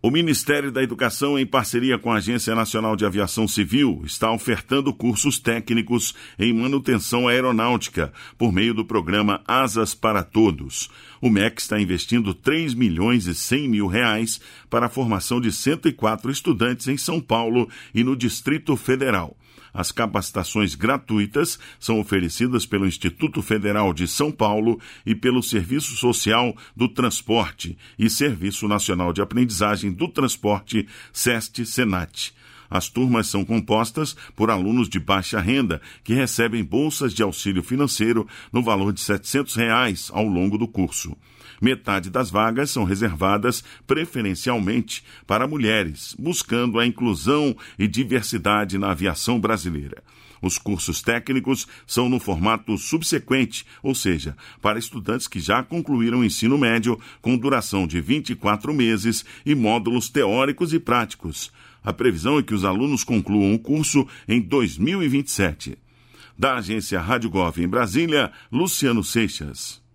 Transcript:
O Ministério da Educação, em parceria com a Agência Nacional de Aviação Civil, está ofertando cursos técnicos em manutenção aeronáutica por meio do programa Asas para Todos. O MEC está investindo R$3.100.000 para a formação de 104 estudantes em São Paulo e no Distrito Federal. As capacitações gratuitas são oferecidas pelo Instituto Federal de São Paulo e pelo Serviço Social do Transporte e Serviço Nacional de Aprendizagem do Transporte, SEST-SENAT. As turmas são compostas por alunos de baixa renda que recebem bolsas de auxílio financeiro no valor de R$700 ao longo do curso. Metade das vagas são reservadas preferencialmente para mulheres, buscando a inclusão e diversidade na aviação brasileira. Os cursos técnicos são no formato subsequente, ou seja, para estudantes que já concluíram o ensino médio com duração de 24 meses e módulos teóricos e práticos. A previsão é que os alunos concluam o curso em 2027. Da agência Rádio Gov em Brasília, Luciano Seixas.